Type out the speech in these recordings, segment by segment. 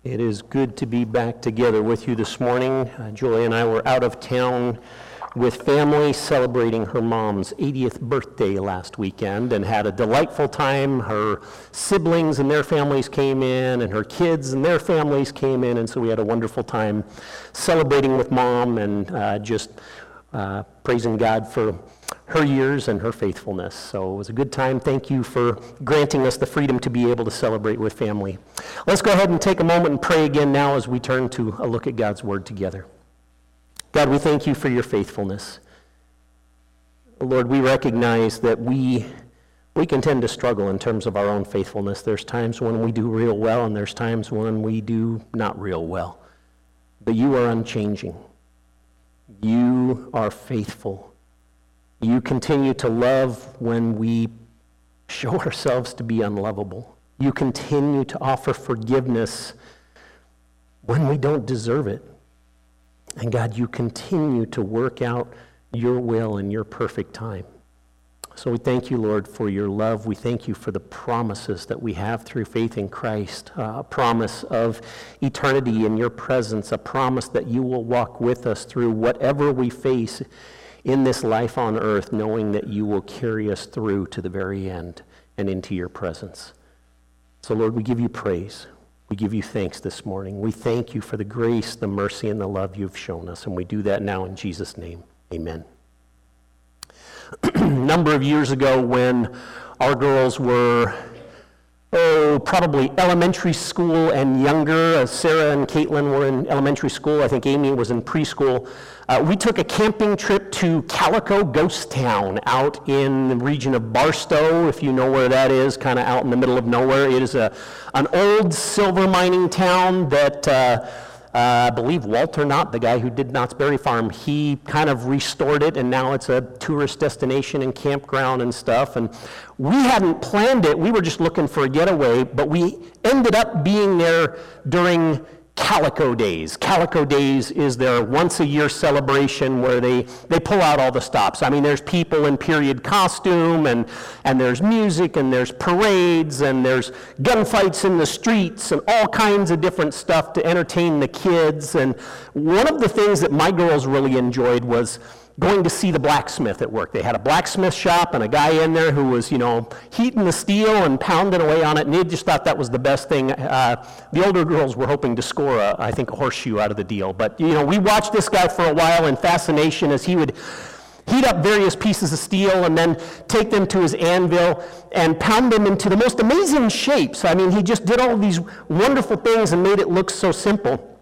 It is good to be back together with you this morning. Julie and I were out of town with family celebrating her mom's 80th birthday last weekend and had a delightful time. Her siblings and their families came in, and her kids and their families came in, and so we had a wonderful time celebrating with Mom and just praising God for her years and her faithfulness. So it was a good time. Thank you for granting us the freedom to be able to celebrate with family. Let's go ahead and take a moment and pray again now as we turn to a look at God's Word together. God, we thank you for your faithfulness. Lord, we recognize that we can tend to struggle in terms of our own faithfulness. There's times when we do real well, and there's times when we do not real well. But you are unchanging. You are faithful. You continue to love when we show ourselves to be unlovable. You continue to offer forgiveness when we don't deserve it. And God, you continue to work out your will in your perfect time. So we thank you, Lord, for your love. We thank you for the promises that we have through faith in Christ, a promise of eternity in your presence, a promise that you will walk with us through whatever we face in this life on earth, knowing that you will carry us through to the very end and into your presence. So, Lord, we give you praise. We give you thanks this morning. We thank you for the grace, the mercy, and the love you've shown us, and we do that now in Jesus' name. Amen. A number of years ago when our girls were probably elementary school and younger. Sarah and Caitlin were in elementary school. I think Amy was in preschool. We took a camping trip to Calico Ghost Town out in the region of Barstow, if you know where that is, kind of out in the middle of nowhere. It is an old silver mining town that I believe Walter Knott, the guy who did Knott's Berry Farm, he kind of restored it, and now it's a tourist destination and campground and stuff. And we hadn't planned it. We were just looking for a getaway, but we ended up being there during Calico Days. Calico Days is their once-a-year celebration where they pull out all the stops. I mean, there's people in period costume, and there's music, and there's parades, and there's gunfights in the streets, and all kinds of different stuff to entertain the kids. And one of the things that my girls really enjoyed was going to see the blacksmith at work. They had a blacksmith shop and a guy in there who was, heating the steel and pounding away on it, and they just thought that was the best thing. The older girls were hoping to score, a horseshoe out of the deal. But, we watched this guy for a while in fascination as he would heat up various pieces of steel and then take them to his anvil and pound them into the most amazing shapes. I mean, he just did all of these wonderful things and made it look so simple.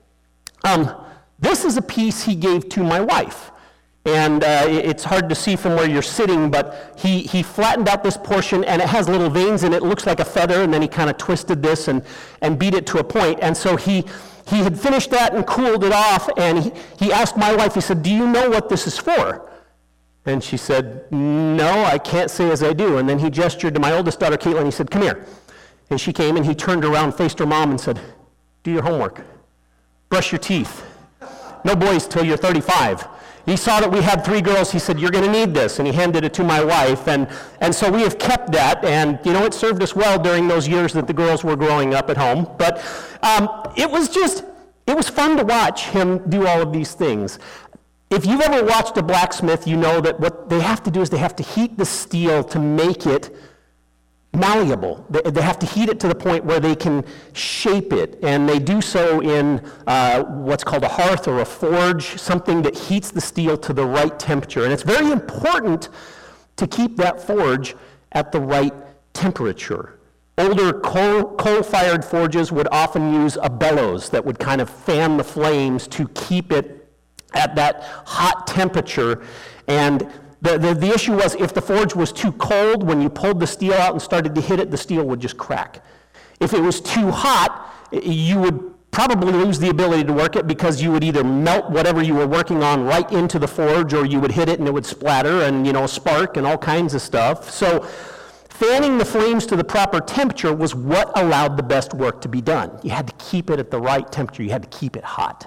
This is a piece he gave to my wife. And it's hard to see from where you're sitting, but he flattened out this portion, and it has little veins in it. It looks like a feather, and then he kind of twisted this and beat it to a point. And so he had finished that and cooled it off, and he asked my wife, he said, "Do you know what this is for?" And she said, "No, I can't say as I do." And then he gestured to my oldest daughter, Caitlin, he said, "Come here." And she came, and he turned around, faced her mom, and said, "Do your homework. Brush your teeth. No boys till you're 35. He saw that we had 3 girls. He said, "You're going to need this." And he handed it to my wife. And so we have kept that. And, it served us well during those years that the girls were growing up at home. But it was fun to watch him do all of these things. If you've ever watched a blacksmith, you know that what they have to do is they have to heat the steel to make it malleable. They have to heat it to the point where they can shape it, and they do so in what's called a hearth or a forge, something that heats the steel to the right temperature. And it's very important to keep that forge at the right temperature. Older coal-fired forges would often use a bellows that would kind of fan the flames to keep it at that hot temperature. And the issue was if the forge was too cold, when you pulled the steel out and started to hit it, the steel would just crack. If it was too hot, you would probably lose the ability to work it because you would either melt whatever you were working on right into the forge, or you would hit it and it would splatter and, spark and all kinds of stuff. So fanning the flames to the proper temperature was what allowed the best work to be done. You had to keep it at the right temperature. You had to keep it hot.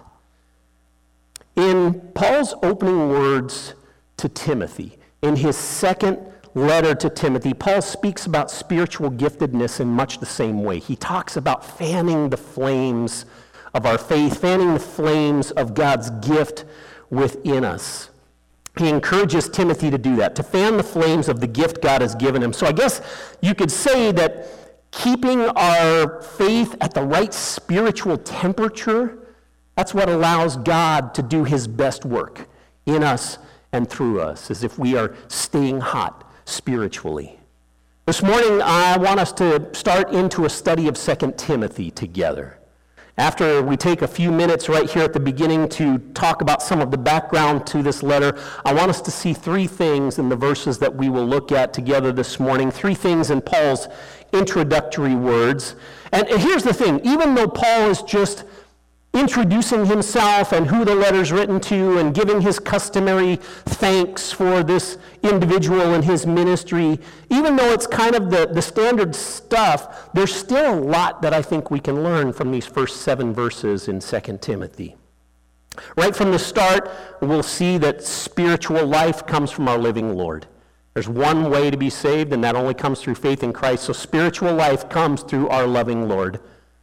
In Paul's opening words to Timothy, in his second letter to Timothy, Paul speaks about spiritual giftedness in much the same way. He talks about fanning the flames of our faith, fanning the flames of God's gift within us. He encourages Timothy to do that, to fan the flames of the gift God has given him. So I guess you could say that keeping our faith at the right spiritual temperature, that's what allows God to do his best work in us and through us, as if we are staying hot spiritually. This morning, I want us to start into a study of 2 Timothy together. After we take a few minutes right here at the beginning to talk about some of the background to this letter, I want us to see three things in the verses that we will look at together this morning, three things in Paul's introductory words. And here's the thing, even though Paul is just introducing himself and who the letter's written to and giving his customary thanks for this individual and his ministry, even though it's kind of the standard stuff, there's still a lot that I think we can learn from these first 7 verses in 2 Timothy. Right from the start, we'll see that spiritual life comes from our living Lord. There's one way to be saved, and that only comes through faith in Christ. So spiritual life comes through our loving Lord.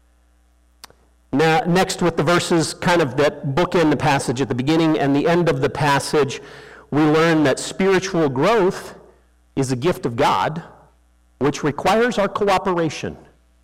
Now, next, with the verses kind of that bookend the passage at the beginning and the end of the passage, we learn that spiritual growth is a gift of God, which requires our cooperation.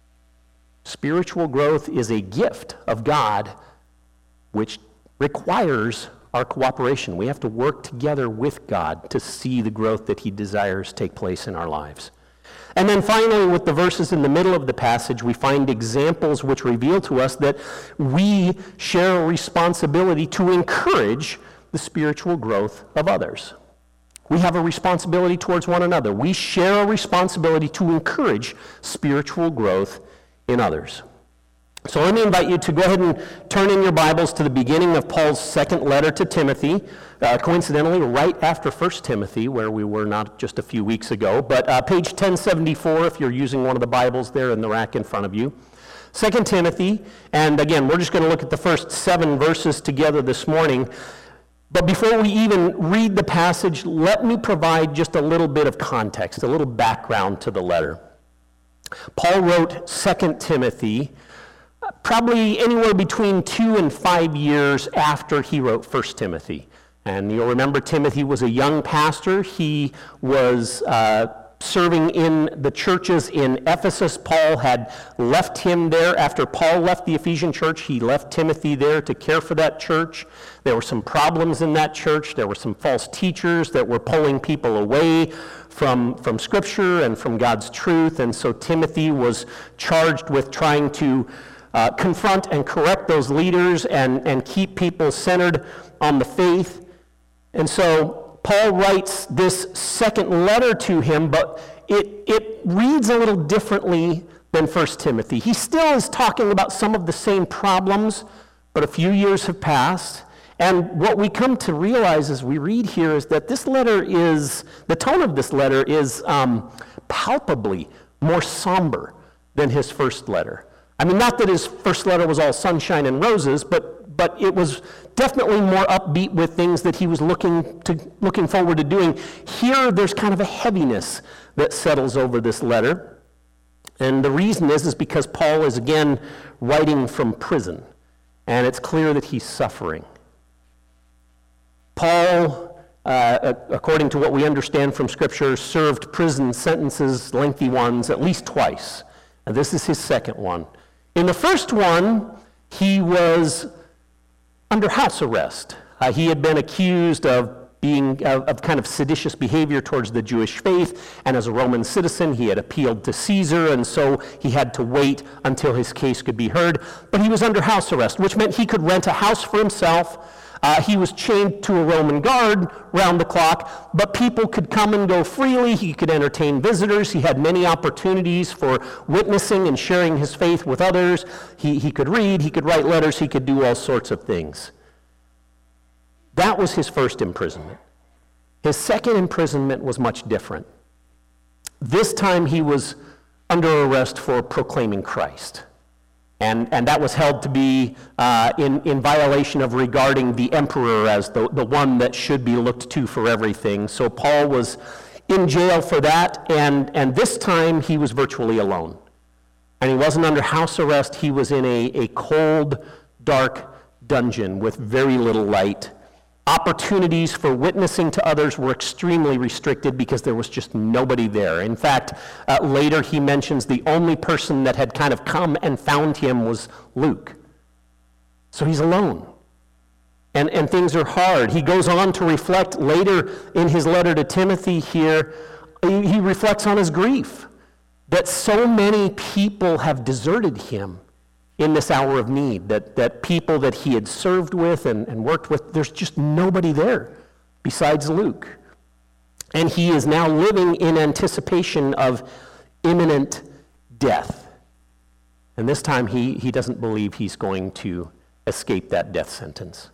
Spiritual growth is a gift of God, which requires our cooperation. We have to work together with God to see the growth that he desires take place in our lives. And then finally, with the verses in the middle of the passage, we find examples which reveal to us that we share a responsibility to encourage the spiritual growth of others. We have a responsibility towards one another. We share a responsibility to encourage spiritual growth in others. So let me invite you to go ahead and turn in your Bibles to the beginning of Paul's second letter to Timothy, coincidentally right after 1 Timothy, where we were not just a few weeks ago, but page 1074 if you're using one of the Bibles there in the rack in front of you. 2 Timothy, and again, we're just going to look at the first 7 verses together this morning. But before we even read the passage, let me provide just a little bit of context, a little background to the letter. Paul wrote 2 Timothy probably anywhere between 2 and 5 years after he wrote 1 Timothy. And you'll remember Timothy was a young pastor. He was serving in the churches in Ephesus. Paul had left him there. After Paul left the Ephesian church, he left Timothy there to care for that church. There were some problems in that church. There were some false teachers that were pulling people away from Scripture and from God's truth. And so Timothy was charged with trying to confront and correct those leaders and keep people centered on the faith. And so Paul writes this second letter to him, but it reads a little differently than 1 Timothy. He still is talking about some of the same problems, but a few years have passed. And what we come to realize as we read here is that the tone of this letter is palpably more somber than his first letter. I mean, not that his first letter was all sunshine and roses, but it was definitely more upbeat with things that he was looking forward to doing. Here, there's kind of a heaviness that settles over this letter. And the reason is because Paul is, again, writing from prison. And it's clear that he's suffering. Paul, according to what we understand from Scripture, served prison sentences, lengthy ones, at least twice. And this is his second one. In the first one, he was under house arrest. He had been accused of being of kind of seditious behavior towards the Jewish faith, and as a Roman citizen, he had appealed to Caesar, and so he had to wait until his case could be heard. But he was under house arrest, which meant he could rent a house for himself. He was chained to a Roman guard round the clock, but people could come and go freely. He could entertain visitors. He had many opportunities for witnessing and sharing his faith with others. He could read, he could write letters, he could do all sorts of things. That was his first imprisonment. His second imprisonment was much different. This time he was under arrest for proclaiming Christ. And that was held to be in violation of regarding the emperor as the one that should be looked to for everything. So Paul was in jail for that, and this time he was virtually alone. And he wasn't under house arrest. He was in a cold, dark dungeon with very little light. Opportunities for witnessing to others were extremely restricted because there was just nobody there. In fact, later he mentions the only person that had kind of come and found him was Luke. So he's alone. And things are hard. He goes on to reflect later in his letter to Timothy here, he reflects on his grief, that so many people have deserted him in this hour of need, that people that he had served with and worked with, there's just nobody there besides Luke. And he is now living in anticipation of imminent death. And this time he doesn't believe he's going to escape that death sentence.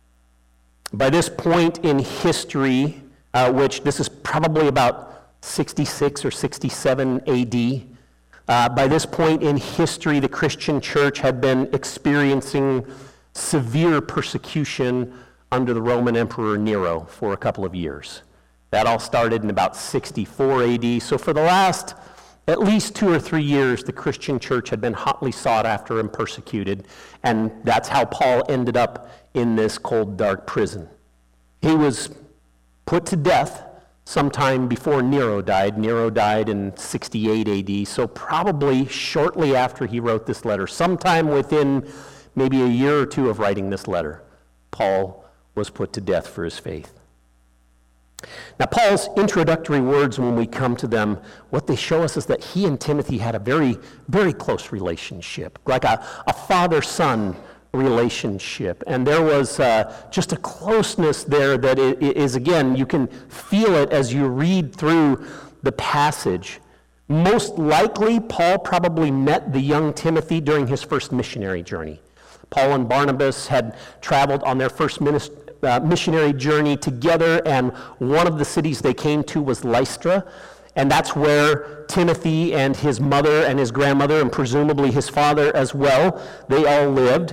By this point in history, which this is probably about 66 or 67 A.D., by this point in history, the Christian church had been experiencing severe persecution under the Roman Emperor Nero for a couple of years. That all started in about 64 A.D., so for the last at least 2 or 3 years, the Christian church had been hotly sought after and persecuted, and that's how Paul ended up in this cold, dark prison. He was put to death sometime before Nero died. Nero died in 68 AD, so probably shortly after he wrote this letter, sometime within maybe a year or two of writing this letter, Paul was put to death for his faith. Now, Paul's introductory words, when we come to them, what they show us is that he and Timothy had a very, very close relationship, like a father-son relationship. And there was just a closeness there that is, again, you can feel it as you read through the passage. Most likely, Paul probably met the young Timothy during his first missionary journey. Paul and Barnabas had traveled on their first missionary journey together, and one of the cities they came to was Lystra, and that's where Timothy and his mother and his grandmother, and presumably his father as well, they all lived.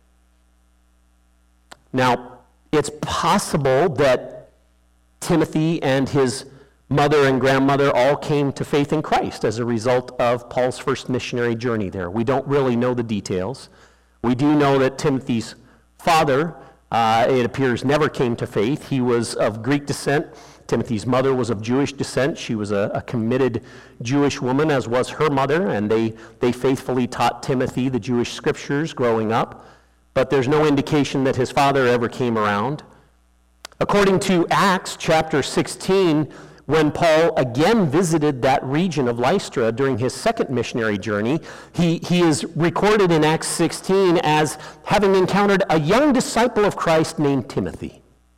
Now, it's possible that Timothy and his mother and grandmother all came to faith in Christ as a result of Paul's first missionary journey there. We don't really know the details. We do know that Timothy's father, it appears, never came to faith. He was of Greek descent. Timothy's mother was of Jewish descent. She was a committed Jewish woman, as was her mother, and they faithfully taught Timothy the Jewish scriptures growing up. But there's no indication that his father ever came around. According to Acts chapter 16, when Paul again visited that region of Lystra during his second missionary journey, he is recorded in Acts 16 as having encountered a young disciple of Christ named Timothy.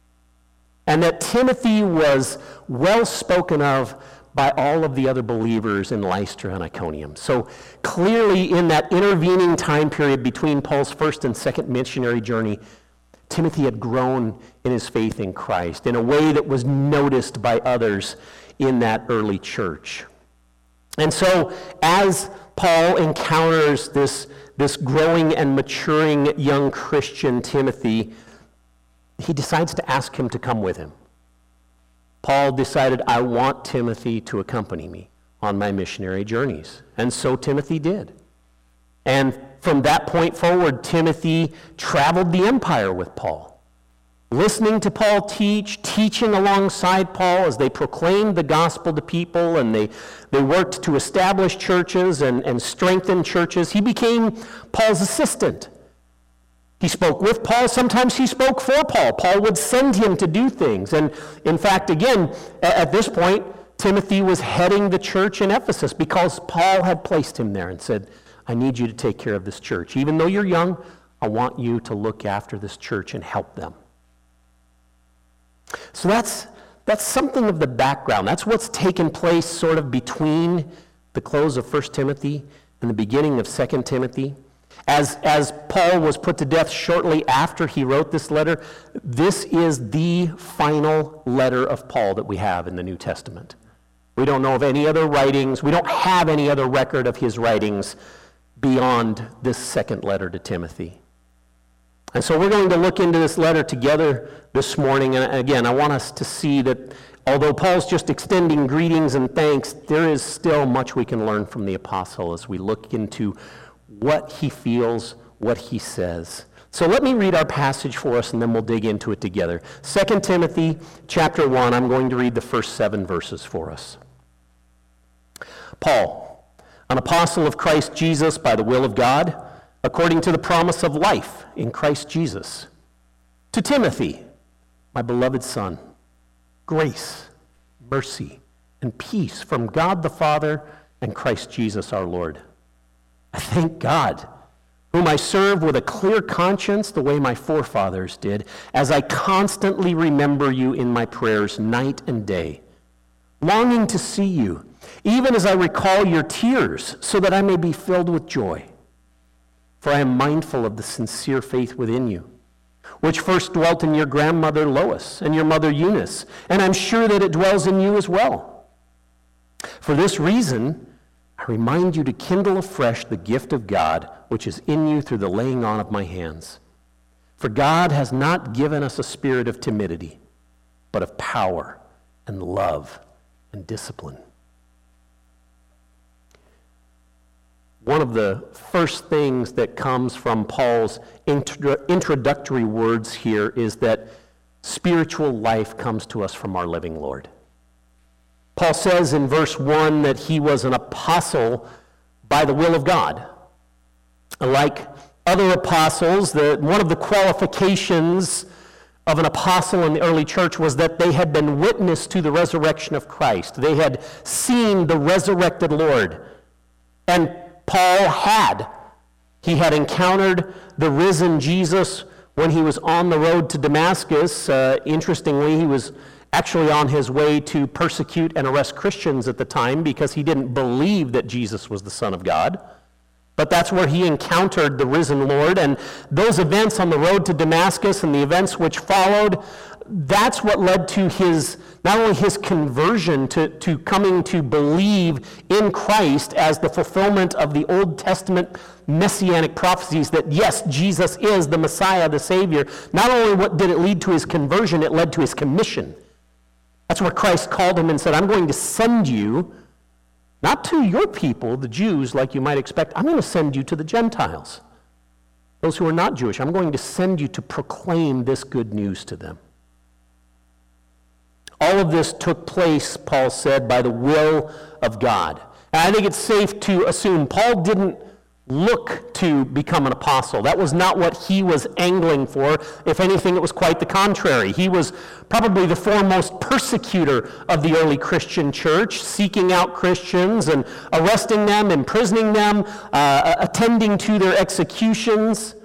And that Timothy was well spoken of by all of the other believers in Lystra and Iconium. So clearly in that intervening time period between Paul's first and second missionary journey, Timothy had grown in his faith in Christ in a way that was noticed by others in that early church. And so as Paul encounters this growing and maturing young Christian Timothy, he decides to ask him to come with him. Paul decided, I want Timothy to accompany me on my missionary journeys. And so Timothy did. And from that point forward, Timothy traveled the empire with Paul, listening to Paul teach, teaching alongside Paul as they proclaimed the gospel to people, and they worked to establish churches and strengthen churches. He became Paul's assistant. He spoke with Paul. Sometimes he spoke for Paul. Paul would send him to do things. And in fact, again, at this point, Timothy was heading the church in Ephesus because Paul had placed him there and said, I need you to take care of this church. Even though you're young, I want you to look after this church and help them. So that's something of the background. That's what's taken place sort of between the close of 1 Timothy and the beginning of 2 Timothy. As Paul was put to death shortly after he wrote this letter, this is the final letter of Paul that we have in the New Testament. We don't know of any other writings. We don't have any other record of his writings beyond this second letter to Timothy. And so we're going to look into this letter together this morning. And again, I want us to see that although Paul's just extending greetings and thanks, there is still much we can learn from the apostle as we look into what he feels, what he says. So let me read our passage for us, and then we'll dig into it together. 2 Timothy chapter 1, I'm going to read the first 7 verses for us. Paul, an apostle of Christ Jesus by the will of God, according to the promise of life in Christ Jesus. To Timothy, my beloved son, grace, mercy, and peace from God the Father and Christ Jesus our Lord. I thank God, whom I serve with a clear conscience the way my forefathers did, as I constantly remember you in my prayers night and day, longing to see you, even as I recall your tears, so that I may be filled with joy. For I am mindful of the sincere faith within you, which first dwelt in your grandmother Lois and your mother Eunice, and I'm sure that it dwells in you as well. For this reason, I remind you to kindle afresh the gift of God, which is in you through the laying on of my hands. For God has not given us a spirit of timidity, but of power and love and discipline. One of the first things that comes from Paul's introductory words here is that spiritual life comes to us from our living Lord. Paul says in verse 1 that he was an apostle by the will of God. Like other apostles, one of the qualifications of an apostle in the early church was that they had been witness to the resurrection of Christ. They had seen the resurrected Lord. And Paul had. He had encountered the risen Jesus when he was on the road to Damascus. Interestingly, he was actually on his way to persecute and arrest Christians at the time because he didn't believe that Jesus was the Son of God. But that's where he encountered the risen Lord. And those events on the road to Damascus and the events which followed, that's what led to his, not only his conversion to coming to believe in Christ as the fulfillment of the Old Testament messianic prophecies that, yes, Jesus is the Messiah, the Savior. Not only what did it lead to his conversion, it led to his commission. That's where Christ called him and said, I'm going to send you, not to your people, the Jews, like you might expect. I'm going to send you to the Gentiles, those who are not Jewish. I'm going to send you to proclaim this good news to them. All of this took place, Paul said, by the will of God. And I think it's safe to assume Paul didn't look to become an apostle. That was not what he was angling for. If anything, it was quite the contrary. He was probably the foremost persecutor of the early Christian church, seeking out Christians and arresting them, imprisoning them, attending to their executions.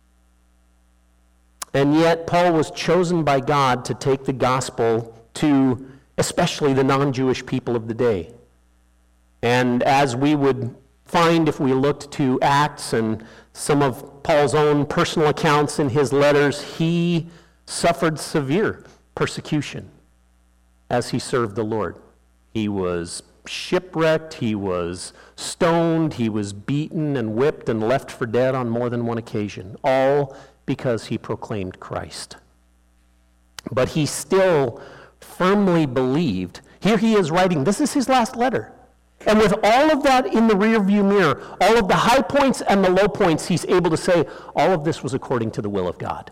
And yet, Paul was chosen by God to take the gospel to especially the non-Jewish people of the day. And as we would find if we looked to Acts and some of Paul's own personal accounts in his letters, he suffered severe persecution as he served the Lord. He was shipwrecked, he was stoned, he was beaten and whipped and left for dead on more than one occasion, all because he proclaimed Christ. But he still firmly believed. Here he is writing, this is his last letter. And with all of that in the rearview mirror, all of the high points and the low points, he's able to say, all of this was according to the will of God.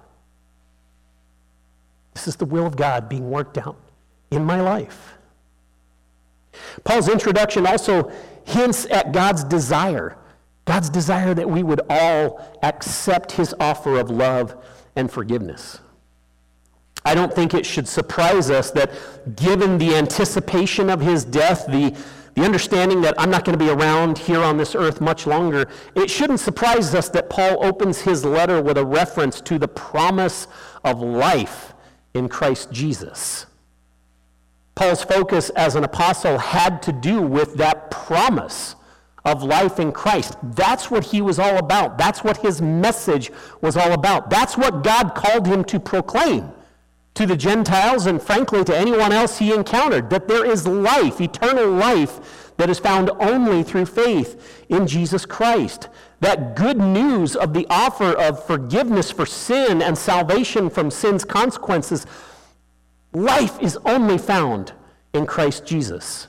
This is the will of God being worked out in my life. Paul's introduction also hints at God's desire that we would all accept his offer of love and forgiveness. I don't think it should surprise us that given the anticipation of his death, the understanding that I'm not going to be around here on this earth much longer, it shouldn't surprise us that Paul opens his letter with a reference to the promise of life in Christ Jesus. Paul's focus as an apostle had to do with that promise of life in Christ. That's what he was all about. That's what his message was all about. That's what God called him to proclaim to the Gentiles and frankly to anyone else he encountered, that there is life, eternal life, that is found only through faith in Jesus Christ. that good news of the offer of forgiveness for sin and salvation from sin's consequences, life is only found in Christ Jesus.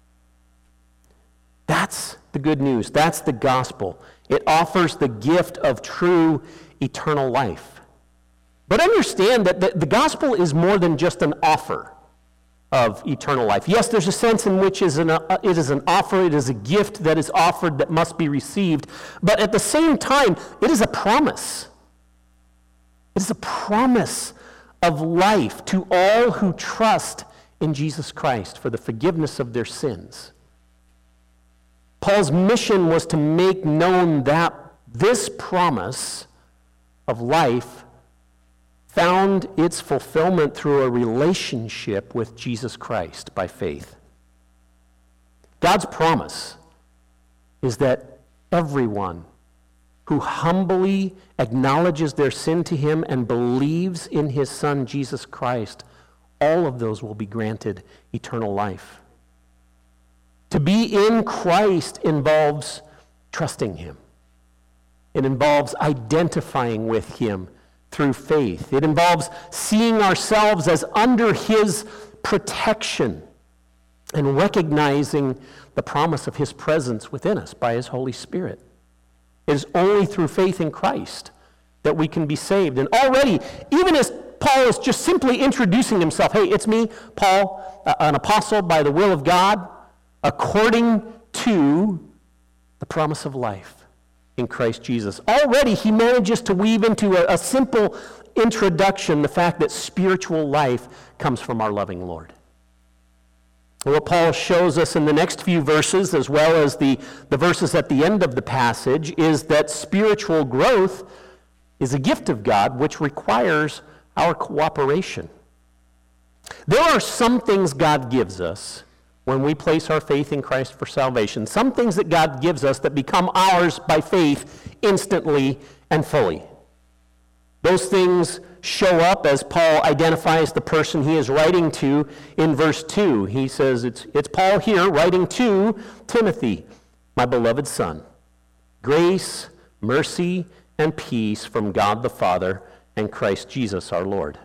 That's the good news. That's the gospel. It offers the gift of true eternal life. But understand that the gospel is more than just an offer of eternal life. Yes, there's a sense in which it is an offer, it is a gift that is offered that must be received, but at the same time, it is a promise. It is a promise of life to all who trust in Jesus Christ for the forgiveness of their sins. Paul's mission was to make known that this promise of life found its fulfillment through a relationship with Jesus Christ by faith. God's promise is that everyone who humbly acknowledges their sin to him and believes in his Son, Jesus Christ, all of those will be granted eternal life. To be in Christ involves trusting him. It involves identifying with him through faith. It involves seeing ourselves as under his protection and recognizing the promise of his presence within us by his Holy Spirit. It is only through faith in Christ that we can be saved. And already, even as Paul is just simply introducing himself, hey, it's me, Paul, an apostle by the will of God, according to the promise of life in Christ Jesus. Already he manages to weave into a simple introduction the fact that spiritual life comes from our loving Lord. What Paul shows us in the next few verses, as well as the verses at the end of the passage, is that spiritual growth is a gift of God which requires our cooperation. There are some things God gives us when we place our faith in Christ for salvation, some things that God gives us that become ours by faith instantly and fully. Those things show up as Paul identifies the person he is writing to in verse 2. He says, it's Paul here writing to Timothy, my beloved son. Grace, mercy, and peace from God the Father and Christ Jesus our Lord.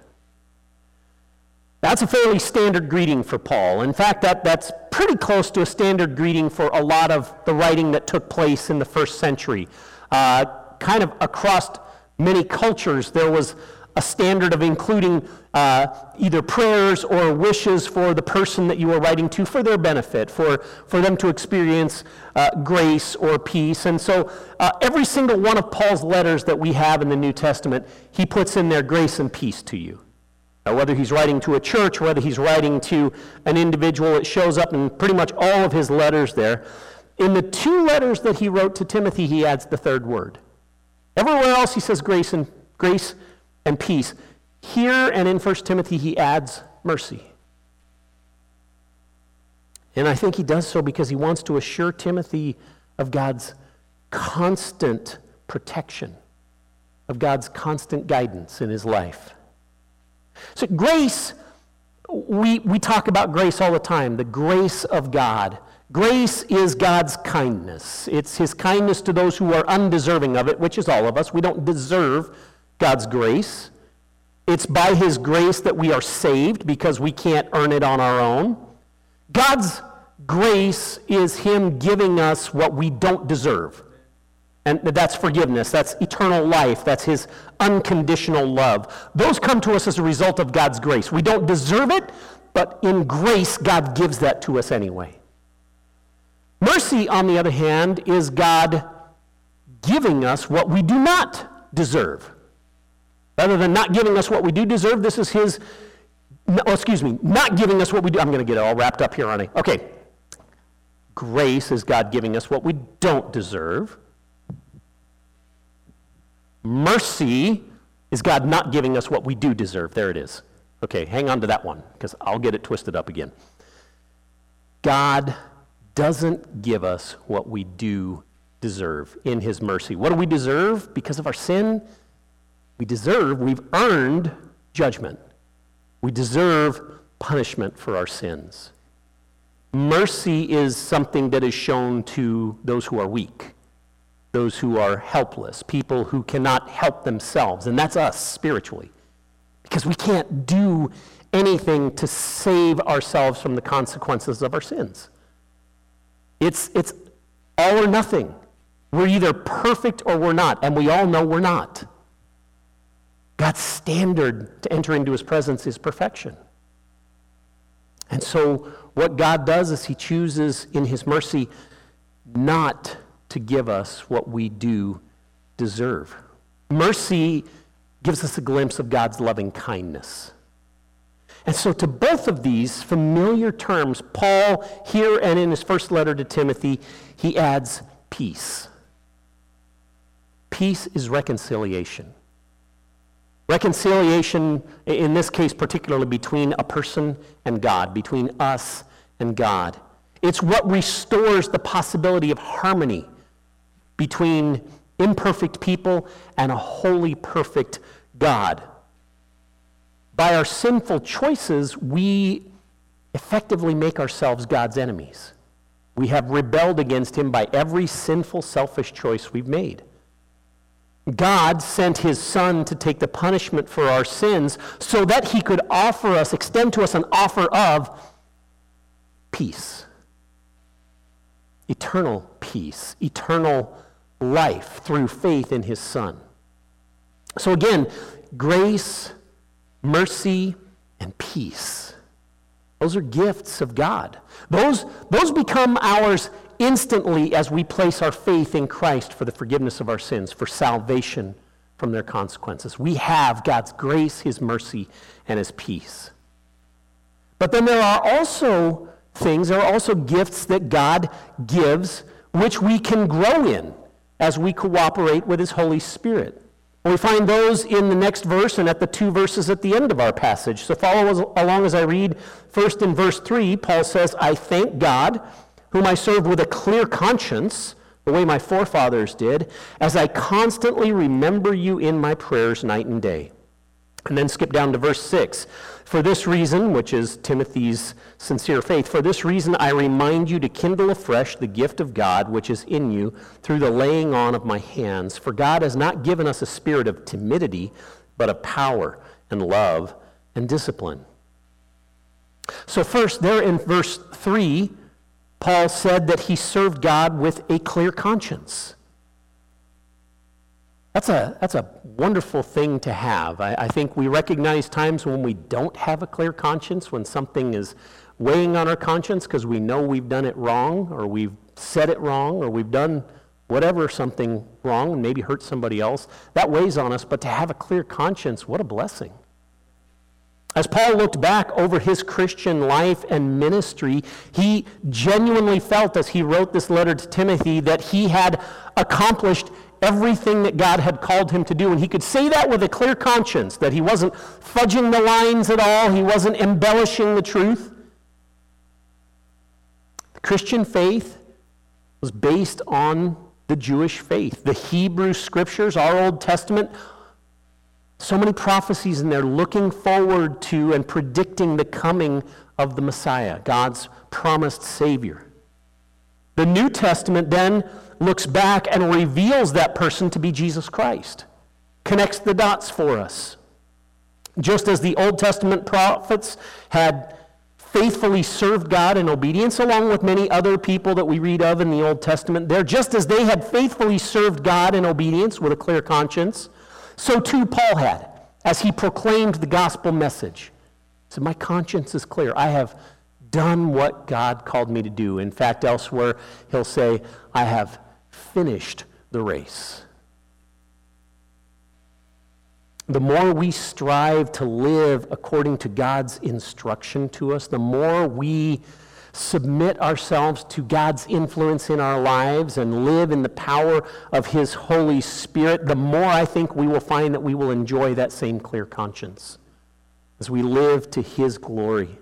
That's a fairly standard greeting for Paul. In fact, that's pretty close to a standard greeting for a lot of the writing that took place in the first century. Kind of across many cultures, there was a standard of including either prayers or wishes for the person that you were writing to for their benefit, for them to experience grace or peace. And so every single one of Paul's letters that we have in the New Testament, he puts in there grace and peace to you. Now, whether he's writing to a church, whether he's writing to an individual, it shows up in pretty much all of his letters there. In the 2 letters that he wrote to Timothy, he adds the 3rd word. Everywhere else he says grace and peace. Here and in 1 Timothy he adds mercy. And I think he does so because he wants to assure Timothy of God's constant protection, of God's constant guidance in his life. So grace, we talk about grace all the time, the grace of God. Grace is God's kindness. It's his kindness to those who are undeserving of it, which is all of us. We don't deserve God's grace. It's by his grace that we are saved because we can't earn it on our own. God's grace is him giving us what we don't deserve. And that's forgiveness, that's eternal life, that's his unconditional love. Those come to us as a result of God's grace. We don't deserve it, but in grace, God gives that to us anyway. Mercy, on the other hand, is God giving us what we do not deserve. Rather than not giving us what we do deserve, this is his, not giving us what we do. I'm going to get it all wrapped up here, aren't I? Okay. Grace is God giving us what we don't deserve. Mercy is God not giving us what we do deserve. There it is. Okay, hang on to that one, because I'll get it twisted up again. God doesn't give us what we do deserve in his mercy. What do we deserve because of our sin? We've earned judgment. We deserve punishment for our sins. Mercy is something that is shown to those who are weak. those who are helpless, people who cannot help themselves, and that's us spiritually, because we can't do anything to save ourselves from the consequences of our sins. It's all or nothing. We're either perfect or we're not, and we all know we're not. God's standard to enter into his presence is perfection. And so what God does is he chooses in his mercy not to give us what we do deserve. Mercy gives us a glimpse of God's loving kindness. And so to both of these familiar terms, Paul, here and in his first letter to Timothy, he adds peace. Peace is reconciliation. Reconciliation, in this case particularly, between a person and God, between us and God. It's what restores the possibility of harmony between imperfect people and a holy, perfect God. By our sinful choices, we effectively make ourselves God's enemies. We have rebelled against him by every sinful, selfish choice we've made. God sent his Son to take the punishment for our sins so that he could extend to us an offer of peace. Eternal peace, eternal life through faith in his Son. So again, grace, mercy, and peace. Those are gifts of God. Those become ours instantly as we place our faith in Christ for the forgiveness of our sins, for salvation from their consequences. We have God's grace, his mercy, and his peace. But then there are also gifts that God gives which we can grow in as we cooperate with his Holy Spirit. And we find those in the next verse and at the 2 verses at the end of our passage. So follow along as I read. First in verse 3, Paul says, "I thank God, whom I serve with a clear conscience, the way my forefathers did, as I constantly remember you in my prayers night and day." And then skip down to verse 6. "For this reason," which is Timothy's sincere faith, "for this reason I remind you to kindle afresh the gift of God which is in you through the laying on of my hands. For God has not given us a spirit of timidity, but of power and love and discipline." So first, there in verse 3, Paul said that he served God with a clear conscience. That's a wonderful thing to have. I think we recognize times when we don't have a clear conscience, when something is weighing on our conscience because we know we've done it wrong, or we've said it wrong, or we've done something wrong and maybe hurt somebody else. That weighs on us, but to have a clear conscience, what a blessing. As Paul looked back over his Christian life and ministry, he genuinely felt, as he wrote this letter to Timothy, that he had accomplished everything that God had called him to do. And he could say that with a clear conscience, that he wasn't fudging the lines at all, he wasn't embellishing the truth. The Christian faith was based on the Jewish faith. The Hebrew Scriptures, our Old Testament, so many prophecies in there looking forward to and predicting the coming of the Messiah, God's promised Savior. The New Testament then looks back and reveals that person to be Jesus Christ, connects the dots for us. Just as the Old Testament prophets had faithfully served God in obedience, along with many other people that we read of in the Old Testament there, just as they had faithfully served God in obedience with a clear conscience, so too Paul had, as he proclaimed the gospel message. He said, "My conscience is clear. I have done what God called me to do." In fact, elsewhere, he'll say, "I have finished the race." The more we strive to live according to God's instruction to us, the more we submit ourselves to God's influence in our lives and live in the power of his Holy Spirit, the more I think we will find that we will enjoy that same clear conscience as we live to his glory.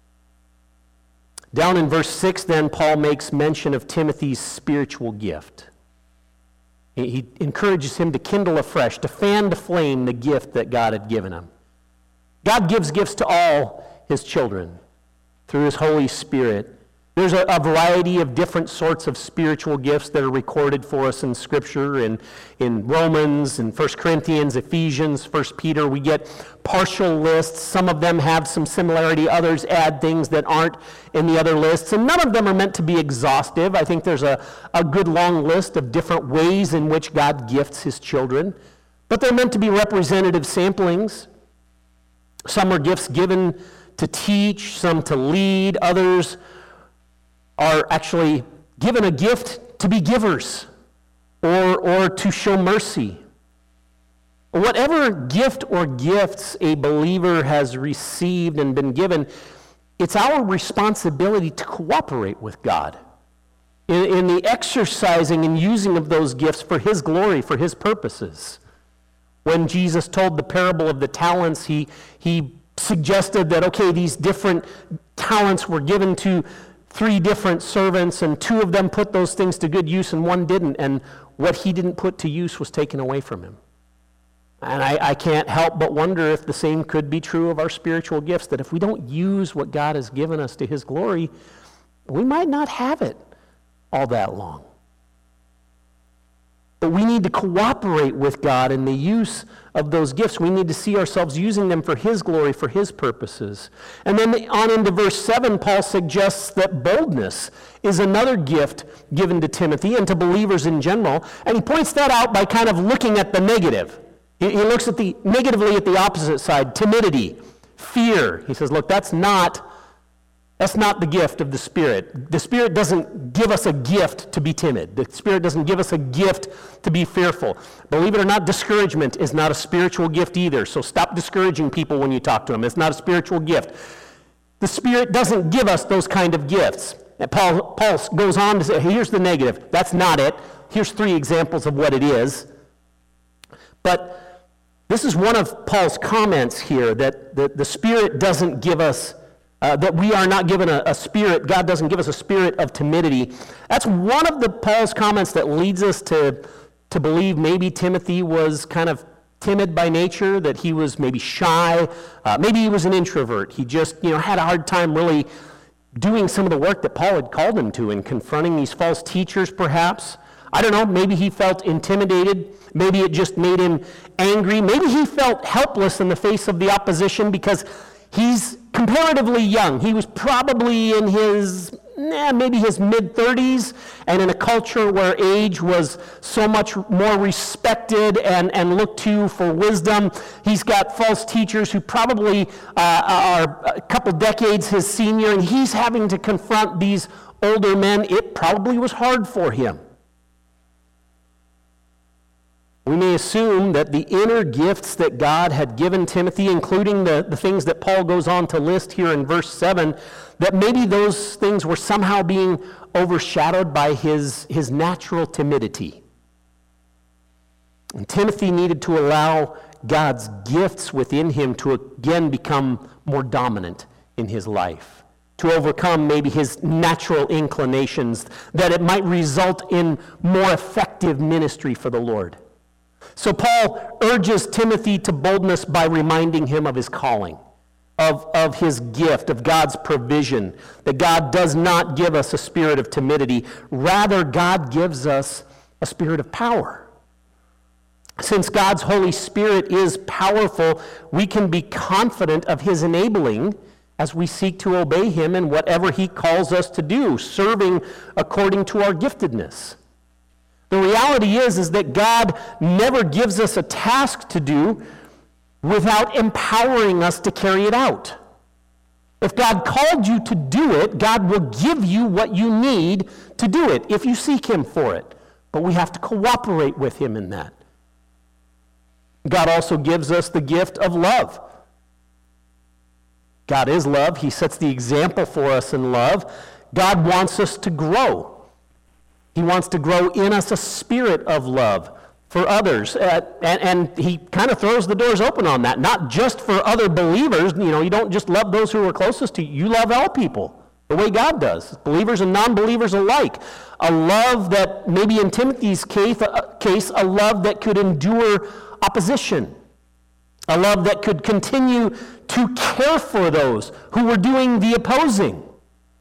Down in verse 6, then, Paul makes mention of Timothy's spiritual gift. He encourages him to kindle afresh, to fan to flame the gift that God had given him. God gives gifts to all his children through his Holy Spirit. There's a variety of different sorts of spiritual gifts that are recorded for us in Scripture, in Romans, in 1 Corinthians, Ephesians, 1 Peter. We get partial lists. Some of them have some similarity. Others add things that aren't in the other lists. And none of them are meant to be exhaustive. I think there's a good long list of different ways in which God gifts his children. But they're meant to be representative samplings. Some are gifts given to teach, some to lead, others are actually given a gift to be givers or to show mercy. Whatever gift or gifts a believer has received and been given, it's our responsibility to cooperate with God in the exercising and using of those gifts for his glory, for his purposes. When Jesus told the parable of the talents, he suggested that, okay, these different talents were given to 3 different servants, and 2 of them put those things to good use and 1 didn't, and what he didn't put to use was taken away from him. And I can't help but wonder if the same could be true of our spiritual gifts, that if we don't use what God has given us to his glory, we might not have it all that long. But we need to cooperate with God in the use of those gifts. We need to see ourselves using them for his glory, for his purposes. And then on into verse 7, Paul suggests that boldness is another gift given to Timothy and to believers in general. And he points that out by kind of looking at the negative. He looks at negatively at the opposite side, timidity, fear. He says, look, that's not the gift of the Spirit. The Spirit doesn't give us a gift to be timid. The Spirit doesn't give us a gift to be fearful. Believe it or not, discouragement is not a spiritual gift either. So stop discouraging people when you talk to them. It's not a spiritual gift. The Spirit doesn't give us those kind of gifts. And Paul goes on to say, hey, here's the negative. That's not it. Here's 3 examples of what it is. But this is one of Paul's comments here, that the Spirit doesn't give us that we are not given a spirit, God doesn't give us a spirit of timidity. That's one of Paul's comments that leads us to believe maybe Timothy was kind of timid by nature, that he was maybe shy, maybe he was an introvert. He just had a hard time really doing some of the work that Paul had called him to and confronting these false teachers perhaps. I don't know, maybe he felt intimidated. Maybe it just made him angry. Maybe he felt helpless in the face of the opposition because he's comparatively young. He was probably in maybe his mid-30s, and in a culture where age was so much more respected and looked to for wisdom. He's got false teachers who probably are a couple decades his senior, and he's having to confront these older men. It probably was hard for him. We may assume that the inner gifts that God had given Timothy, including the things that Paul goes on to list here in verse 7, that maybe those things were somehow being overshadowed by his natural timidity. And Timothy needed to allow God's gifts within him to again become more dominant in his life, to overcome maybe his natural inclinations, that it might result in more effective ministry for the Lord. So Paul urges Timothy to boldness by reminding him of his calling, of his gift, of God's provision, that God does not give us a spirit of timidity. Rather, God gives us a spirit of power. Since God's Holy Spirit is powerful, we can be confident of his enabling as we seek to obey him in whatever he calls us to do, serving according to our giftedness. The reality is that God never gives us a task to do without empowering us to carry it out. If God called you to do it, God will give you what you need to do it if you seek him for it. But we have to cooperate with him in that. God also gives us the gift of love. God is love. He sets the example for us in love. God wants us to grow. He wants to grow in us a spirit of love for others. And he kind of throws the doors open on that, not just for other believers. You don't just love those who are closest to you. You love all people the way God does, believers and non-believers alike. A love that maybe in Timothy's case, a love that could endure opposition. A love that could continue to care for those who were doing the opposing.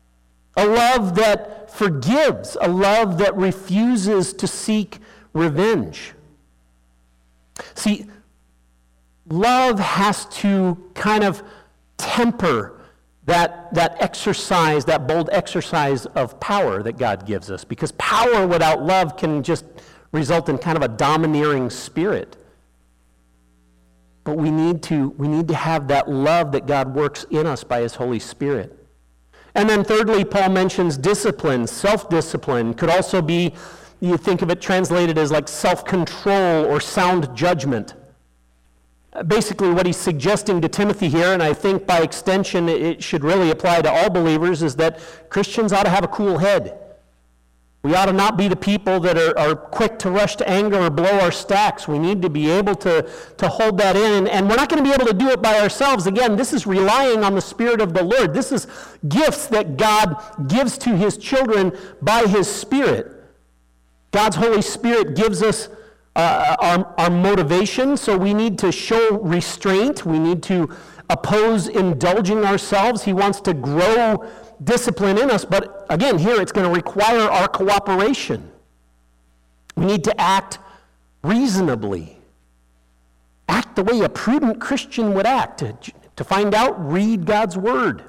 a love that forgives, a love that refuses to seek revenge. See, love has to kind of temper that exercise, that bold exercise of power that God gives us, because power without love can just result in kind of a domineering spirit. But we need to have that love that God works in us by His Holy Spirit. And then thirdly, Paul mentions discipline, self-discipline. Could also be, you think of it translated as like self-control or sound judgment. Basically what he's suggesting to Timothy here, and I think by extension it should really apply to all believers, is that Christians ought to have a cool head. We ought to not be the people that are quick to rush to anger or blow our stacks. We need to be able to hold that in, and we're not going to be able to do it by ourselves. Again, this is relying on the Spirit of the Lord. This is gifts that God gives to His children by His Spirit. God's Holy Spirit gives us our motivation, so we need to show restraint. We need to oppose indulging ourselves. He wants to grow discipline in us, but again, here it's going to require our cooperation. We need to act reasonably. Act the way a prudent Christian would act. To find out, read God's Word.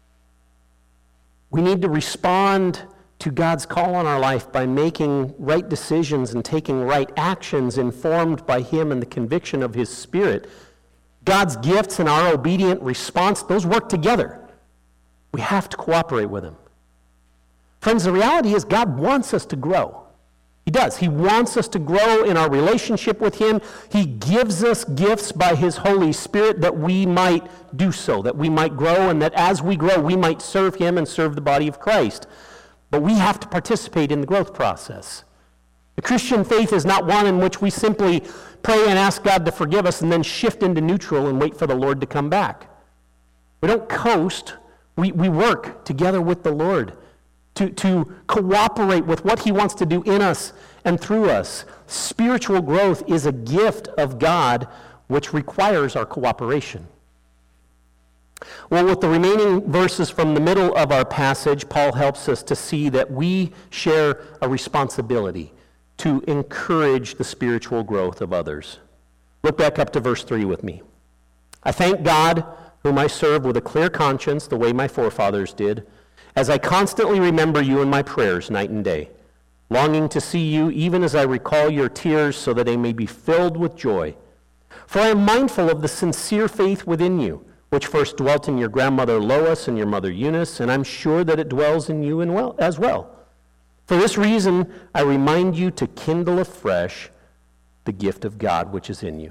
We need to respond to God's call on our life by making right decisions and taking right actions informed by Him and the conviction of His Spirit. God's gifts and our obedient response, those work together. We have to cooperate with Him. Friends, the reality is God wants us to grow. He does. He wants us to grow in our relationship with Him. He gives us gifts by His Holy Spirit that we might do so, that we might grow, and that as we grow, we might serve Him and serve the body of Christ. But we have to participate in the growth process. The Christian faith is not one in which we simply pray and ask God to forgive us and then shift into neutral and wait for the Lord to come back. We don't coast. We work together with the Lord to cooperate with what He wants to do in us and through us. Spiritual growth is a gift of God which requires our cooperation. Well, with the remaining verses from the middle of our passage, Paul helps us to see that we share a responsibility to encourage the spiritual growth of others. Look back up to verse 3 with me. I thank God, whom I serve with a clear conscience, the way my forefathers did, as I constantly remember you in my prayers night and day, longing to see you even as I recall your tears so that they may be filled with joy. For I am mindful of the sincere faith within you, which first dwelt in your grandmother Lois and your mother Eunice, and I'm sure that it dwells in you as well. For this reason, I remind you to kindle afresh the gift of God which is in you.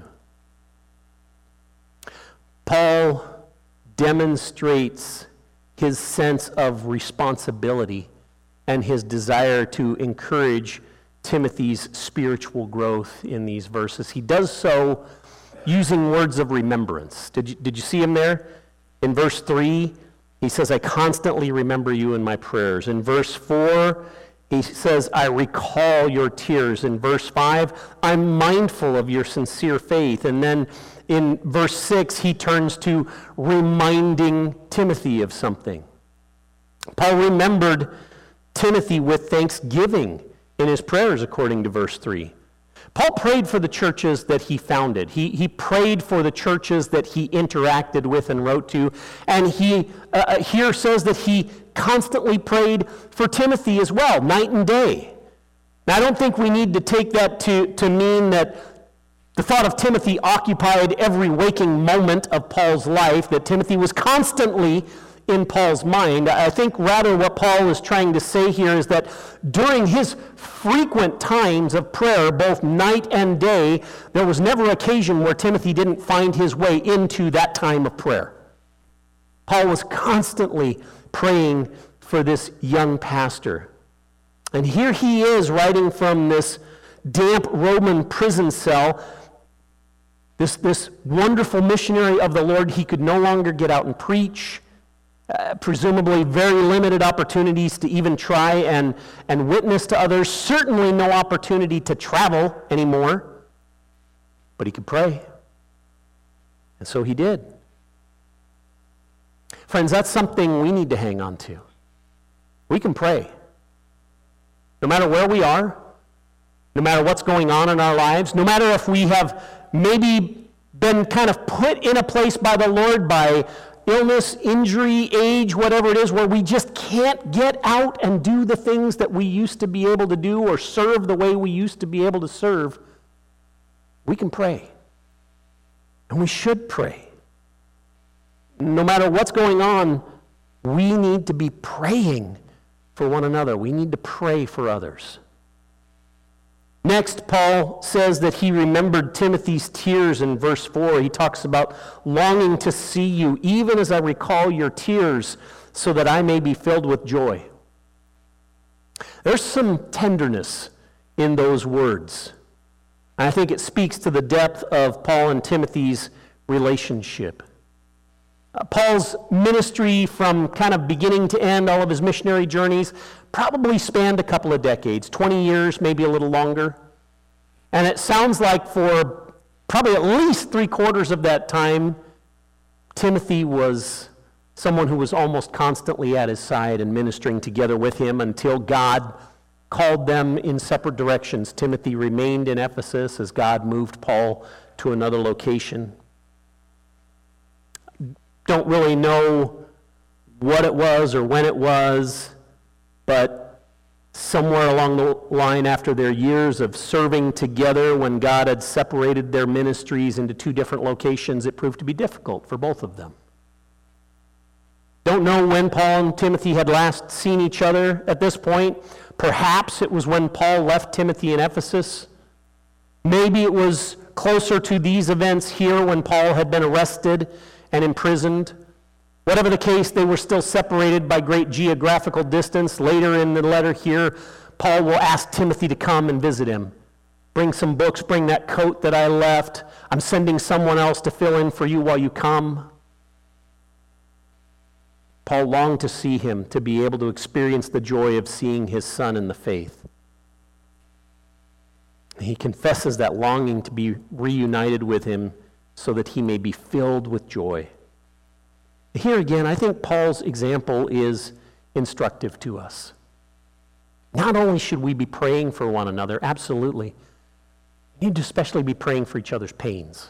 Paul demonstrates his sense of responsibility and his desire to encourage Timothy's spiritual growth in these verses. He does so using words of remembrance. Did you see him there? In verse 3, he says, I constantly remember you in my prayers. In verse 4, he says, I recall your tears. In verse 5, I'm mindful of your sincere faith. And then in verse 6, he turns to reminding Timothy of something. Paul remembered Timothy with thanksgiving in his prayers, according to verse 3. Paul prayed for the churches that he founded. He prayed for the churches that he interacted with and wrote to. And he here says that he constantly prayed for Timothy as well, night and day. Now, I don't think we need to take that to mean that the thought of Timothy occupied every waking moment of Paul's life, that Timothy was constantly in Paul's mind. I think rather what Paul is trying to say here is that during his frequent times of prayer, both night and day, there was never occasion where Timothy didn't find his way into that time of prayer. Paul was constantly praying for this young pastor. And here he is writing from this damp Roman prison cell, this wonderful missionary of the Lord. He could no longer get out and preach. Presumably very limited opportunities to even try and witness to others. Certainly no opportunity to travel anymore. But he could pray. And so he did. Friends, that's something we need to hang on to. We can pray. No matter where we are, no matter what's going on in our lives, no matter if we have maybe been kind of put in a place by the Lord by illness, injury, age, whatever it is, where we just can't get out and do the things that we used to be able to do or serve the way we used to be able to serve, we can pray. And we should pray. No matter what's going on, we need to be praying for one another. We need to pray for others. Next, Paul says that he remembered Timothy's tears in verse 4. He talks about longing to see you, even as I recall your tears, so that I may be filled with joy. There's some tenderness in those words. I think it speaks to the depth of Paul and Timothy's relationship. Paul's ministry from kind of beginning to end, all of his missionary journeys, probably spanned a couple of decades, 20 years, maybe a little longer. And it sounds like for probably at least 3/4 of that time, Timothy was someone who was almost constantly at his side and ministering together with him until God called them in separate directions. Timothy remained in Ephesus as God moved Paul to another location. Don't really know what it was or when it was, but somewhere along the line after their years of serving together, when God had separated their ministries into 2 different locations, it proved to be difficult for both of them. Don't know when Paul and Timothy had last seen each other at this point. Perhaps it was when Paul left Timothy in Ephesus. Maybe it was closer to these events here when Paul had been arrested and imprisoned. Whatever the case, they were still separated by great geographical distance. Later in the letter here, Paul will ask Timothy to come and visit him. Bring some books, bring that coat that I left. I'm sending someone else to fill in for you while you come. Paul longed to see him, to be able to experience the joy of seeing his son in the faith. He confesses that longing to be reunited with him so that he may be filled with joy. Here again, I think Paul's example is instructive to us. Not only should we be praying for one another, absolutely, we need to especially be praying for each other's pains.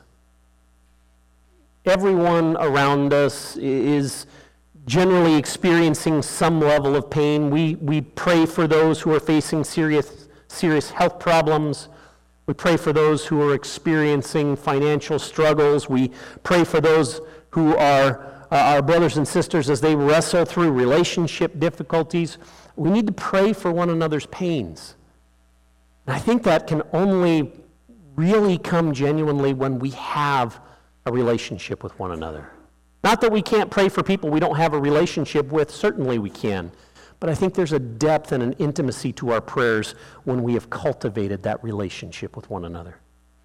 Everyone around us is generally experiencing some level of pain. We pray for those who are facing serious health problems. We pray for those who are experiencing financial struggles. We pray for those who are our brothers and sisters as they wrestle through relationship difficulties. We need to pray for one another's pains. And I think that can only really come genuinely when we have a relationship with one another. Not that we can't pray for people we don't have a relationship with, certainly we can. But I think there's a depth and an intimacy to our prayers when we have cultivated that relationship with one another.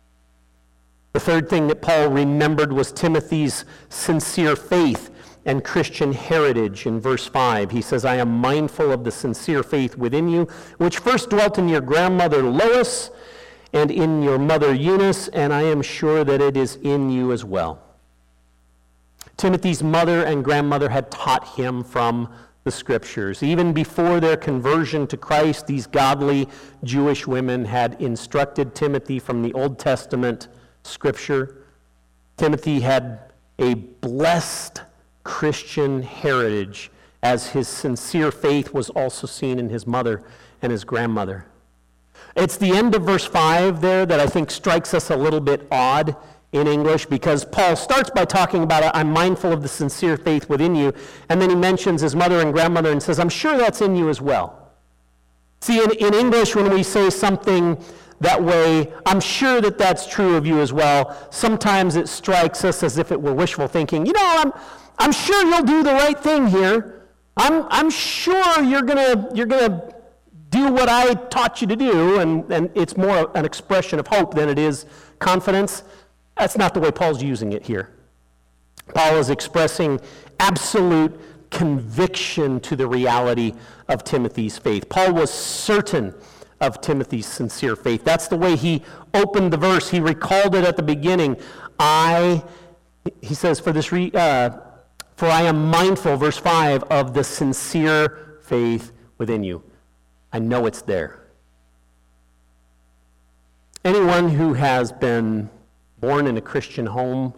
The third thing that Paul remembered was Timothy's sincere faith and Christian heritage. In verse 5, he says, I am mindful of the sincere faith within you, which first dwelt in your grandmother Lois and in your mother Eunice, and I am sure that it is in you as well. Timothy's mother and grandmother had taught him from the Scriptures. Even before their conversion to Christ, these godly Jewish women had instructed Timothy from the Old Testament Scripture. Timothy had a blessed Christian heritage, as his sincere faith was also seen in his mother and his grandmother. It's the end of verse 5 there that I think strikes us a little bit odd in English, because Paul starts by talking about, I'm mindful of the sincere faith within you, and then he mentions his mother and grandmother and says, I'm sure that's in you as well. See, in English, when we say something that way, I'm sure that that's true of you as well, sometimes it strikes us as if it were wishful thinking. You know, I'm sure you'll do the right thing here. I'm sure you're gonna do what I taught you to do, and it's more an expression of hope than it is confidence. That's not the way Paul's using it here. Paul is expressing absolute conviction to the reality of Timothy's faith. Paul was certain of Timothy's sincere faith. That's the way he opened the verse. He recalled it at the beginning. He says, for I am mindful, verse 5, of the sincere faith within you. I know it's there. Anyone who has been born in a Christian home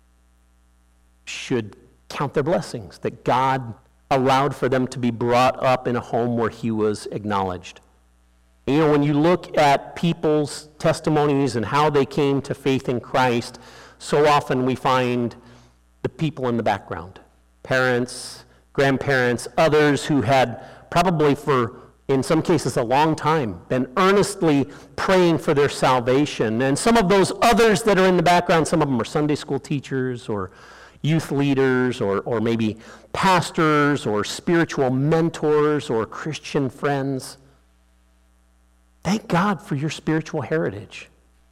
should count their blessings, that God allowed for them to be brought up in a home where he was acknowledged. You know, when you look at people's testimonies and how they came to faith in Christ, so often we find the people in the background, parents, grandparents, others who had probably for, in some cases, a long time, been earnestly praying for their salvation. And some of those others that are in the background, some of them are Sunday school teachers or youth leaders or maybe pastors or spiritual mentors or Christian friends. Thank God for your spiritual heritage.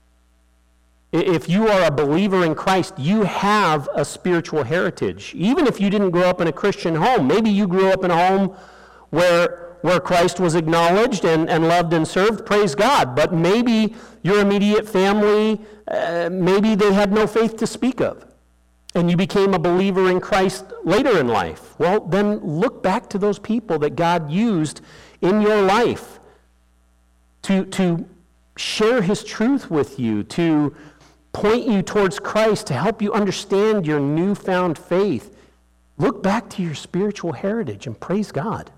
If you are a believer in Christ, you have a spiritual heritage. Even if you didn't grow up in a Christian home, maybe you grew up in a home where Christ was acknowledged and loved and served, praise God. But maybe your immediate family, maybe they had no faith to speak of, and you became a believer in Christ later in life. Well, then look back to those people that God used in your life to share his truth with you, to point you towards Christ, to help you understand your newfound faith. Look back to your spiritual heritage and praise God.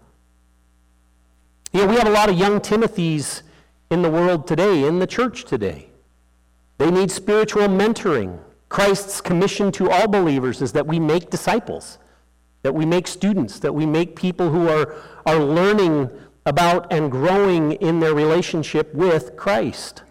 You know, we have a lot of young Timothys in the world today, in the church today. They need spiritual mentoring. Christ's commission to all believers is that we make disciples, that we make students, that we make people who are learning about and growing in their relationship with Christ.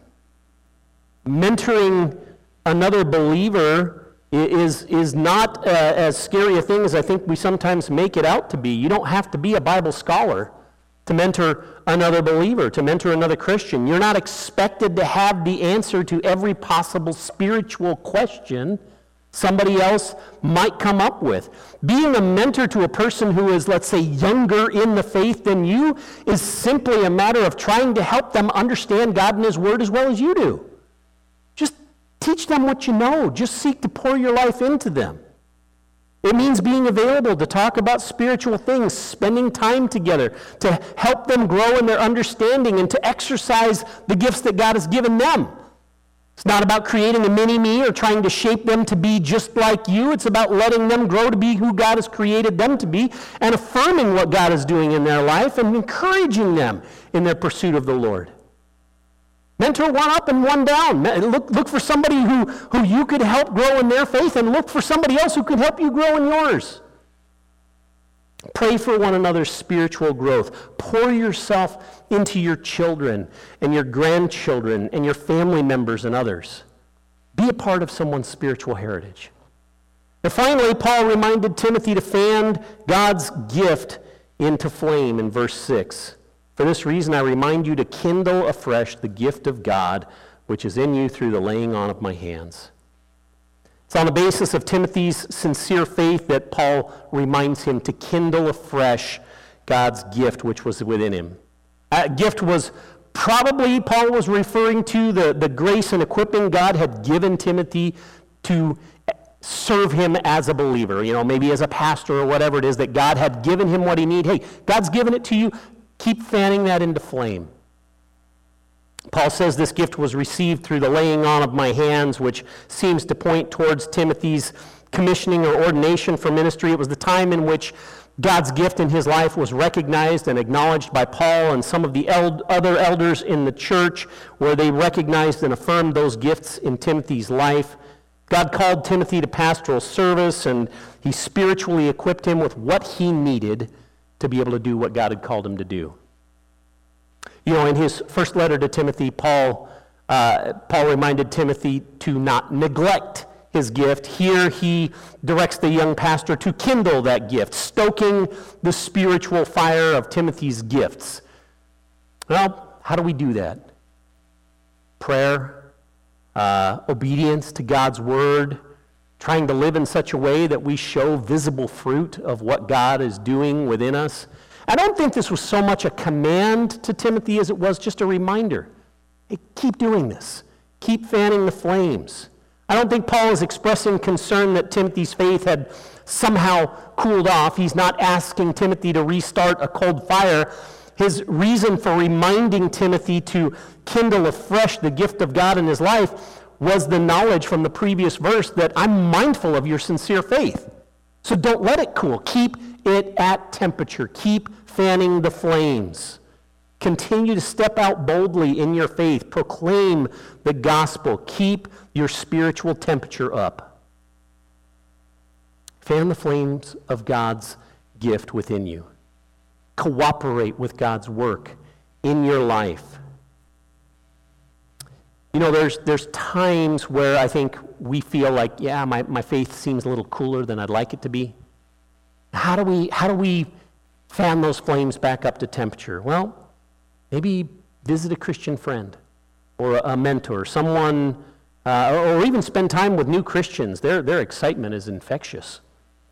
Mentoring another believer is not as scary a thing as I think we sometimes make it out to be. You don't have to be a Bible scholar to mentor another believer, to mentor another Christian. You're not expected to have the answer to every possible spiritual question somebody else might come up with. Being a mentor to a person who is, let's say, younger in the faith than you is simply a matter of trying to help them understand God and his word as well as you do. Just teach them what you know. Just seek to pour your life into them. It means being available to talk about spiritual things, spending time together, to help them grow in their understanding and to exercise the gifts that God has given them. It's not about creating a mini-me or trying to shape them to be just like you. It's about letting them grow to be who God has created them to be and affirming what God is doing in their life and encouraging them in their pursuit of the Lord. Mentor one up and one down. Look for somebody who you could help grow in their faith, and look for somebody else who could help you grow in yours. Pray for one another's spiritual growth. Pour yourself into your children and your grandchildren and your family members and others. Be a part of someone's spiritual heritage. And finally, Paul reminded Timothy to fan God's gift into flame in verse 6. For this reason, I remind you to kindle afresh the gift of God, which is in you through the laying on of my hands. It's on the basis of Timothy's sincere faith that Paul reminds him to kindle afresh God's gift, which was within him. That gift was probably, Paul was referring to the grace and equipping God had given Timothy to serve him as a believer, maybe as a pastor or whatever it is, that God had given him what he needed. Hey, God's given it to you. Keep fanning that into flame. Paul says this gift was received through the laying on of my hands, which seems to point towards Timothy's commissioning or ordination for ministry. It was the time in which God's gift in his life was recognized and acknowledged by Paul and some of the other elders in the church, where they recognized and affirmed those gifts in Timothy's life. God called Timothy to pastoral service, and he spiritually equipped him with what he needed to be able to do what God had called him to do. In his first letter to Timothy, Paul reminded Timothy to not neglect his gift. Here he directs the young pastor to kindle that gift, stoking the spiritual fire of Timothy's gifts. Well, how do we do that? Prayer, obedience to God's word, trying to live in such a way that we show visible fruit of what God is doing within us. I don't think this was so much a command to Timothy as it was just a reminder. Hey, keep doing this. Keep fanning the flames. I don't think Paul is expressing concern that Timothy's faith had somehow cooled off. He's not asking Timothy to restart a cold fire. His reason for reminding Timothy to kindle afresh the gift of God in his life was the knowledge from the previous verse that I'm mindful of your sincere faith. So don't let it cool. Keep it at temperature. Keep fanning the flames. Continue to step out boldly in your faith. Proclaim the gospel. Keep your spiritual temperature up. Fan the flames of God's gift within you. Cooperate with God's work in your life. You know, there's times where I think we feel like, yeah, my faith seems a little cooler than I'd like it to be. How do we fan those flames back up to temperature? Well, maybe visit a Christian friend or a mentor, someone, or even spend time with new Christians. Their excitement is infectious.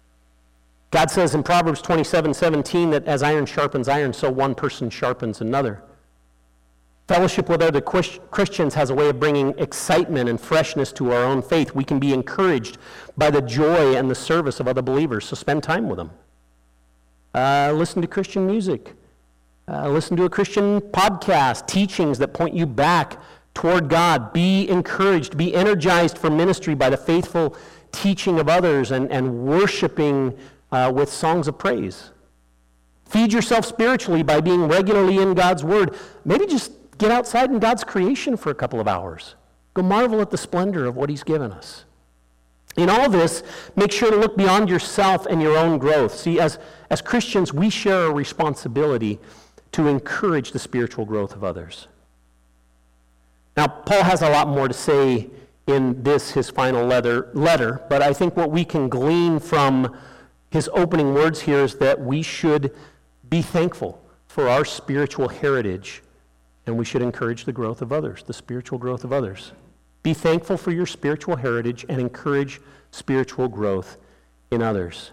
God says in Proverbs 27:17 that as iron sharpens iron, so one person sharpens another. Fellowship with other Christians has a way of bringing excitement and freshness to our own faith. We can be encouraged by the joy and the service of other believers, so spend time with them. Listen to Christian music. Listen to a Christian podcast, teachings that point you back toward God. Be encouraged, be energized for ministry by the faithful teaching of others and worshiping with songs of praise. Feed yourself spiritually by being regularly in God's Word. Maybe just get outside in God's creation for a couple of hours. Go marvel at the splendor of what He's given us. In all this, make sure to look beyond yourself and your own growth. See, as Christians, we share a responsibility to encourage the spiritual growth of others. Now, Paul has a lot more to say in this, his final letter, but I think what we can glean from his opening words here is that we should be thankful for our spiritual heritage, and we should encourage the growth of others, the spiritual growth of others. Be thankful for your spiritual heritage and encourage spiritual growth in others.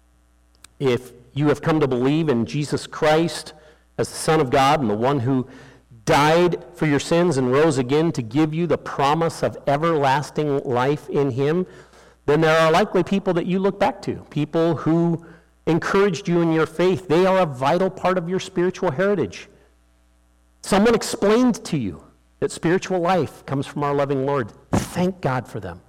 If you have come to believe in Jesus Christ as the Son of God and the one who died for your sins and rose again to give you the promise of everlasting life in Him, then there are likely people that you look back to, people who encouraged you in your faith. They are a vital part of your spiritual heritage. Someone explained to you that spiritual life comes from our loving Lord. Thank God for them.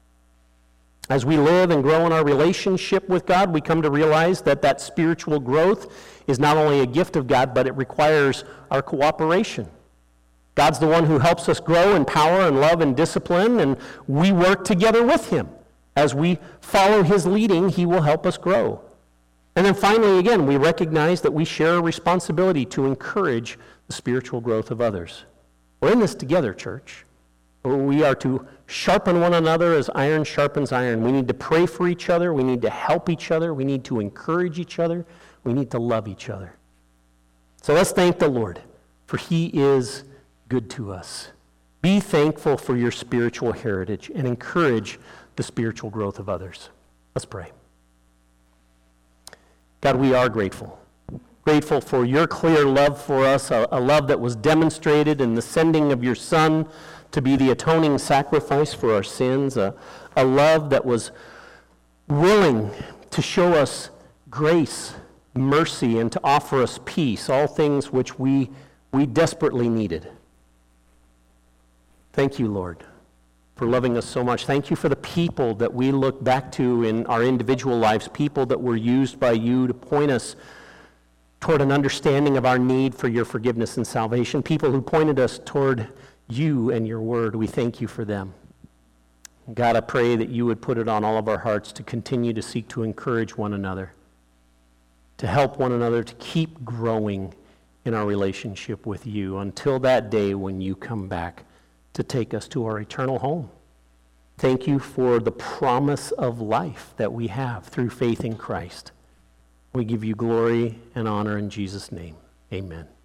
As we live and grow in our relationship with God, we come to realize that spiritual growth is not only a gift of God, but it requires our cooperation. God's the one who helps us grow in power and love and discipline, and we work together with Him. As we follow His leading, He will help us grow. And then finally, again, we recognize that we share a responsibility to encourage the spiritual growth of others. We're in this together, church. We are to sharpen one another as iron sharpens iron. We need to pray for each other. We need to help each other. We need to encourage each other. We need to love each other. So let's thank the Lord, for He is good to us. Be thankful for your spiritual heritage and encourage the spiritual growth of others. Let's pray. God, we are grateful. Grateful for your clear love for us, a love that was demonstrated in the sending of your Son to be the atoning sacrifice for our sins, a love that was willing to show us grace, mercy, and to offer us peace, all things which we desperately needed. Thank you, Lord, for loving us so much. Thank you for the people that we look back to in our individual lives, people that were used by you to point us toward an understanding of our need for your forgiveness and salvation, people who pointed us toward you and your word. We thank you for them. God, I pray that you would put it on all of our hearts to continue to seek to encourage one another, to help one another, to keep growing in our relationship with you until that day when you come back to take us to our eternal home. Thank you for the promise of life that we have through faith in Christ. We give you glory and honor in Jesus' name. Amen.